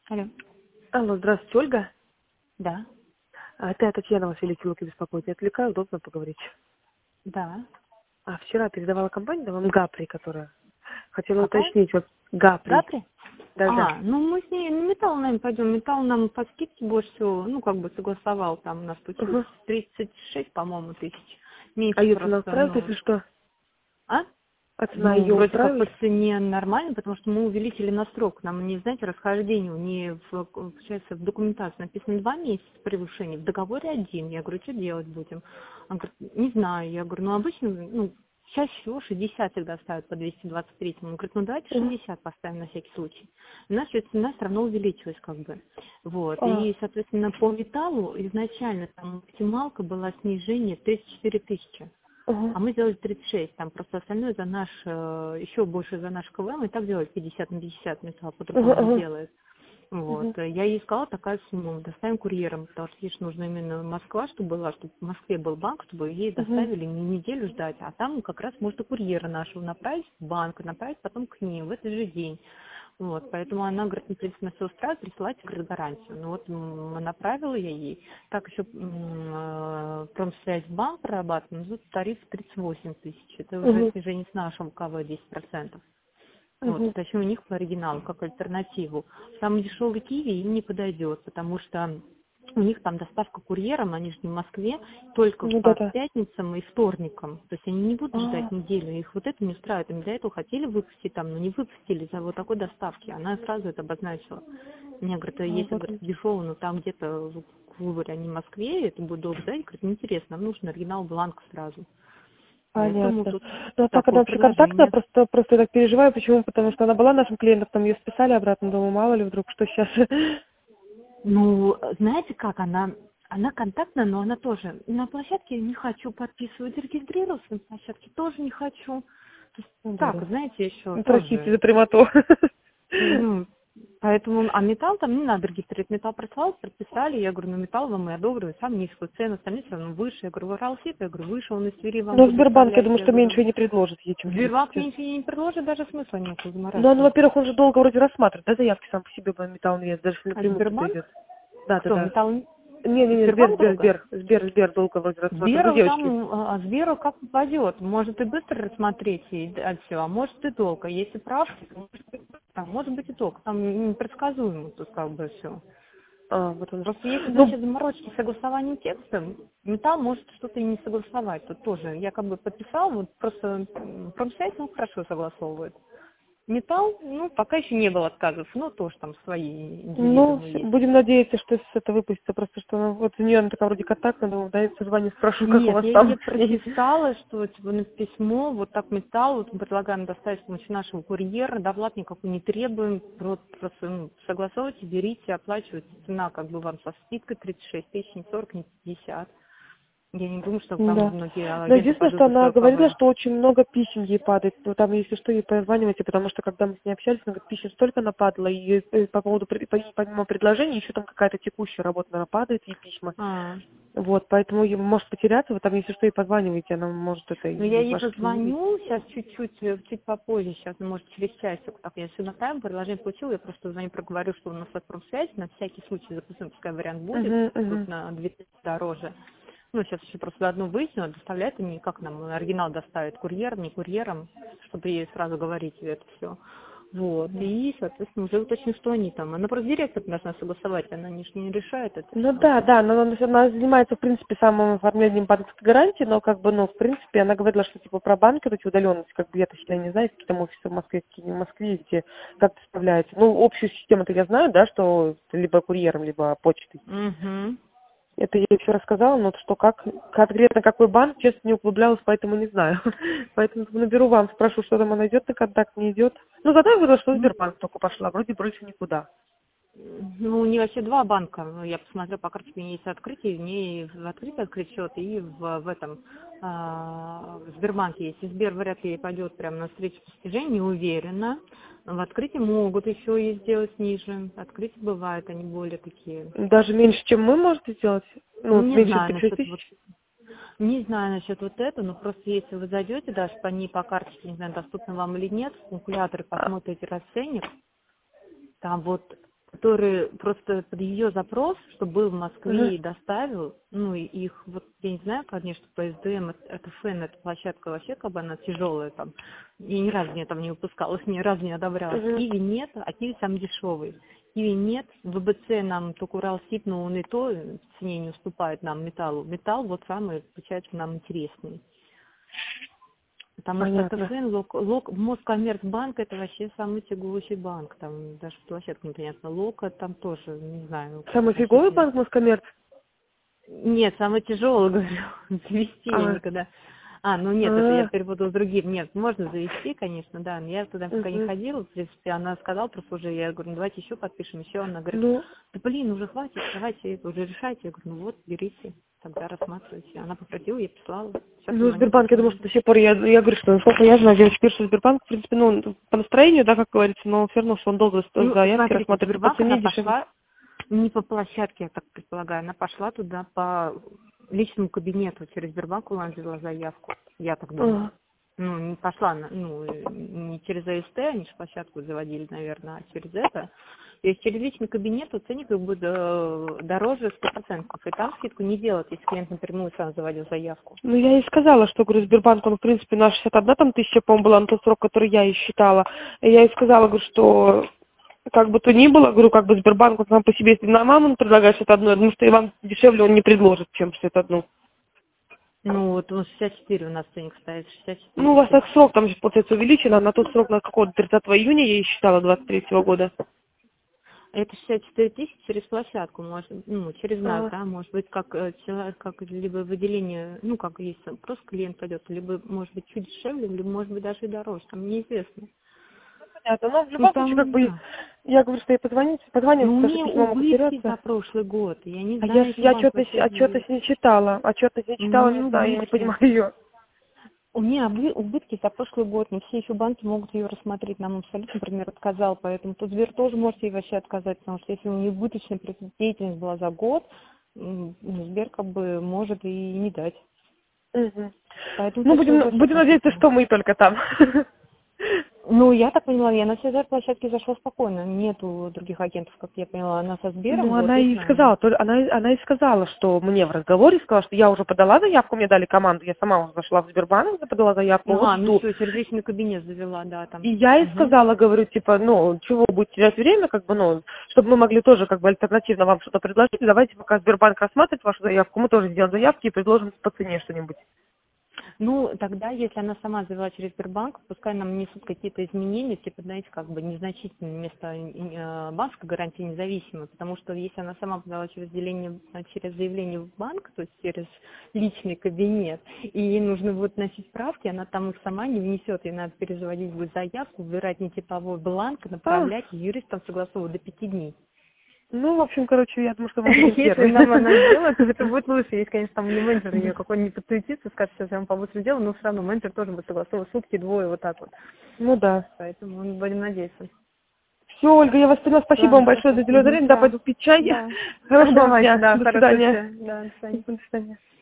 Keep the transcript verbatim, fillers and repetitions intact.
Алло. Алло, здравствуйте, Ольга. Да. А, это Татьяна Василий-Килок беспокоит. Я отвлекаю, удобно поговорить. Да. А вчера передавала компания, да, вам Гапри, которая... Хотела Какая? уточнить, вот Гапри. Гапри? Да-да. А, ну мы с ней на металл, наверное, пойдем. Металл нам по скидке больше всего, ну, как бы согласовал, там у нас получилось Угу. тридцать шесть, по-моему, тысяч. А Меньше ее цена просто, устраивает, ну, если что? а? А цена Ну, ее вроде как по устраивает? цене нормально, потому что мы увеличили на срок. Нам, не знаете, расхождение не в, получается, в документации написано два месяца превышения, в договоре один. Я говорю, что делать будем? Он говорит, не знаю. Я говорю, ну, обычно, ну, чаще всего шестьдесят всегда ставят по двести двадцать три. Он говорит, ну, давайте Угу. шестьдесят поставим на всякий случай. У нас же цена все равно увеличилась, как бы. Вот. А, И, соответственно, по металлу изначально там максималка была снижение тридцать четыре тысячи. угу. А мы сделали тридцать шесть, там просто остальное за наш, э, еще больше за наш КВМ, и так делать пятьдесят на пятьдесят металл, Угу, по-другому не угу. делает. Вот. Угу. Я ей сказала, такая сумма, доставим курьером, потому что ей ж нужно именно Москва, чтобы была, чтобы в Москве был банк, чтобы ей Угу. доставили не неделю ждать, а там как раз можно курьера нашего направить в банк, и направить потом к ним в этот же день. Вот, поэтому она говорит, ну, в принципе, нас все устраивает, присылайте, говорит, гарантию. Ну вот м, направила я ей. Так еще промсвязь банк прорабатывает, ну, тут тариф тридцать восемь тысяч. Это уже Угу. снижение с нашего КВ десять процентов. Вот, Угу. уточню у них по оригиналу, как альтернативу. Самый дешевый киви им не подойдет, потому что у них там доставка курьером, они же не в Москве, только Ну по да-да. пятницам и вторникам. То есть они не будут ждать А, неделю. Их вот это не устраивает. Они для этого хотели выпустить там, но не выпустили из-за вот такой доставки. Она сразу это обозначила. Мне говорит, а а, если, вот говорит, он. дешево, но там где-то в выборе, а не в Москве, это будет долго ждать. Говорит, неинтересно, нам нужен оригинал бланк сразу. Поэтому Понятно. тут Ну, а так она такое вообще контактная, предложение. просто, просто я так переживаю. Почему? Потому что она была нашим клиентом, там ее списали обратно, думаю, мало ли вдруг, что сейчас. Ну, знаете как, она, она контактная, но она тоже на площадке не хочу подписывать, регистрироваться на площадке тоже не хочу. То есть, Ну, так, да-да. знаете, еще Ну, простите тоже, за прямоту. ну, поэтому, а металл там не надо регистрировать, металл прислал, подписали, я говорю, ну, металл вам и одобрю, сам низкую цену, остальные все равно выше, я говорю, Уралсиб, я говорю, выше, он из Твери вам Но в будет Сбербанке, я доставлять, думаю, я что говорю, меньше и не предложит ей, чем тридцать. Сбербанк меньше не предложит, даже смысла нет Ну, ну, заморачиваться. во-первых, он же долго вроде рассматривает, да, заявки сам по себе по металл не ест, даже если А напрямую кто-то идет. Сбербанк? Да, да, Кто, да. металл? Не-не-не, Сбер, Сбербанк Сбер, долго? Сбер, Сбер, Сбер долго вроде рассматривает. Ну, Сберу девочки. там, а, Сберу как попадет. Может и быстро рассмотреть и все, а может и долго. Если прав, может быть, там, может быть и долго. Там непредсказуемо тут как бы все. А, вот он. Просто если Ну, начать заморочки с согласованием текста, металл может что-то и не согласовать. Тут тоже я как бы подписал, вот просто м, промсвязь, ну, хорошо согласовывает. Металл, ну, пока еще не было отказов, но тоже там свои ну, индивидуумы с- есть. будем надеяться, что с это выпустится, просто что она, вот у нее она такая вроде контактная, думаю, да, я созвоню, спрошу, как у Нет, вас я ей там с ней. прописала, что типа на письмо, вот так металл, вот мы предлагаем доставить с помощью нашего курьера, доплат никакой не требуем, вот просто ну, согласовывайте, берите, оплачивайте, цена как бы вам со скидкой тридцать шесть тысяч, не сорок, не пятьдесят. Я не думаю, что там Да. многие Но агенты единственное, пойдут что за она свое говорила, КВ. что очень много писем ей падает. Ну, там, если что, ей позванивайте, потому что, когда мы с ней общались, она говорит, писем столько нападало, и э, по поводу, пред- по- помимо предложений, еще там какая-то текущая работа, наверное, падает, ей письма. А. Вот, поэтому ей может потеряться, вот там, если что, ей позванивайте, она может это Ну, я и ей ваши книги. позвоню сейчас чуть-чуть, э, чуть попозже, сейчас, ну, может, через часик. Так, я все направим, предложение получила, я просто звоню, проговорю, что у нас от промсвязь, на всякий случай, запустим, пускай вариант будет, Угу, тут угу. на две тысячи дороже. Ну, сейчас еще просто одну выясню, доставляет они, как нам оригинал доставит, курьер, не курьером, чтобы ей сразу говорить это все. Вот, и, соответственно, уже уточню, что они там. Она просто директор должна согласовать, она не, не решает это Ну все. да, да, но она, она занимается, в принципе, самым оформлением банковской гарантии, но как бы, ну, в принципе, она говорила, что типа про банки, вот эти удаленности, как бы я точно не знаю, какие там офисы в Москве, какие не в Москве, где как доставляете. Ну, общую систему-то я знаю, да, что либо курьером, либо почтой. Угу. Это я ей все рассказала, но что как, конкретно какой банк, честно, не углублялась, поэтому не знаю. Поэтому наберу вам, спрошу, что там она идет на контакт, не идет. Ну, зато я говорила, что Сбербанк только пошла, вроде больше никуда. Ну, у нее вообще два банка. Ну, я посмотрела по карте, у нее есть открытие, в ней в открытии открыть счет и в, в этом а, в Сбербанке есть. И Сбер вряд ли ей пойдет прямо на встречу постижения, не уверена. В открытии могут еще и сделать ниже. Открытие бывает, они более такие. Даже меньше, чем мы можете сделать? Ну, Не меньше знаю тридцать шесть насчет вот тысяч? не знаю насчет вот этого, но просто если вы зайдете даже по ней по карточке, не знаю, доступно вам или нет, в калькуляторе посмотрите расценник, там вот который просто под ее запрос, чтобы был в Москве Мгм. и доставил, ну, и их, вот, я не знаю, конечно, по эс дэ эм, это, это фэн, эта площадка вообще, как бы она тяжелая там, и ни разу мне там не выпускалась, ни разу не одобрялась. Мгм. Киви нет, а Киви самый дешевый. Киви нет, вэ бэ цэ нам только Уралсиб, но он и то в цене не уступает нам металлу. Металл вот самый, получается, нам интересный. Потому что Понятно. ТФН, Лок, Лок, Москоммерцбанк это вообще самый тягучий банк. Там даже площадка непонятно. Лока там тоже, не знаю. Самый фиговый Относительно. банк Москоммерц? Нет, самый тяжелый, говорю, завести я А, никогда. А, ну нет, это я а, перепутала с другим. Нет, можно завести, конечно, да, но я туда пока не мгм. ходила, в принципе, она сказала просто уже, я говорю, ну давайте еще подпишем, еще. Она говорит, Ну, да блин, уже хватит, давайте это уже решайте. Я говорю, ну вот, берите, тогда рассматривайте. Она попросила, я прислала. Сейчас ну, звоню, Сбербанк, я думаю, посмотрю. что до сих пор, я, я говорю, что, насколько я знаю, девочки пишут, что Сбербанк, в принципе, ну, по настроению, да, как говорится, но все равно, что он долго Ну, заявки смотрите, рассматривается по Сбербанк, она цене дешевле. пошла не по площадке, я так предполагаю, она пошла туда по личному кабинету, через Сбербанк она взяла заявку, я так думаю. А, Ну, не пошла, на- ну, не через а эс тэ, они же площадку заводили, наверное, а через это. То есть через личный кабинет у ценник будет э, дороже сто процентов. И там скидку не делают, если клиент напрямую сам заводил заявку. Ну, я и сказала, что, говорю, Сбербанк, он, в принципе, на шестьдесят одна там тысяча, по-моему, была на тот срок, который я и считала. И я и сказала, говорю, что как бы то ни было, говорю, как бы Сбербанк, он сам по себе, если на маму предлагает шестьдесят одну, я думаю, что и вам дешевле он не предложит, чем шестьдесят одну. Ну, вот он шестьдесят четыре у нас ценник стоит, шестьдесят четыре Ну, у вас тысячи. так срок, там же, получается, увеличен, а на тот срок, на какого-то тридцатого июня я и считала двадцать третьего года. Это шестьдесят четыре тысячи через площадку, может, ну, через нас, А, да, может быть, как э, человек, как либо выделение, ну, как есть, там, просто клиент пойдет, либо, может быть, чуть дешевле, либо, может быть, даже и дороже, там неизвестно. понятно. Но в Ну, любом случае, как там, бы, да. я говорю, что я позвонить, позвоним, Ну, у потому что меня письмо могут убытки теряться. за прошлый год, я не А я, знаю, ж- если я банк отчетность, вообще будет. отчетность не читала, отчетность не У читала, меня не знаю, я не убытки. понимаю ее. У меня обы- убытки за прошлый год, не все еще банки могут ее рассмотреть, нам абсолютно, например, отказал, поэтому тут Сбер тоже может ей вообще отказать, потому что если у нее убыточная деятельность была за год, м, ну, Сбер как бы может и не дать. Мгм. Поэтому Ну, тут все будем, вообще будем надеяться, относительно. что мы только там. Ну, я так поняла, я на всей площадке зашла спокойно, нету других агентов, как я поняла, она со Ну, Сбером, вот, она и с и нами. сказала, то- она, она и сказала, что мне в разговоре сказала, что я уже подала заявку, мне дали команду, я сама уже зашла в Сбербанк, подала заявку, Ну, вот а, ну жду. все, сердечный кабинет завела, да, там. И я ей Угу. сказала, говорю, типа, ну, чего будет терять время, как бы, ну, чтобы мы могли тоже, как бы, альтернативно вам что-то предложить, давайте пока Сбербанк рассматривает вашу заявку, мы тоже сделаем заявки и предложим по цене что-нибудь. Ну, тогда, если она сама завела через Сбербанк, пускай нам несут какие-то изменения, типа, знаете, как бы незначительные вместо э, банковской гарантии независимой, потому что если она сама подала через, деление, через заявление в банк, то есть через личный кабинет, и ей нужно будет носить справки, она там их сама не внесет, ей надо перезаводить будет заявку, выбирать не типовой бланк, А, направлять, и юристам согласовывать до пяти дней. ну, в общем, короче, я думаю, что мы будем Если первые. нам она сделает, то это будет лучше. Если, конечно, там не менеджер ее какой-нибудь подсуетится, скажет, сейчас я вам побыстрее сделаю, но все равно менеджер тоже будет согласовывать сутки, двое, вот так вот. Ну да. Поэтому мы будем надеяться. Все, Ольга, я вас поняла, спасибо Да, вам большое хорошо. за Мгм, деловое. Да, да. пойду пить чай. Да. Хорошего вам Давайте, дня. да, До хорошего свидания. дня. Да, до свидания. До свидания.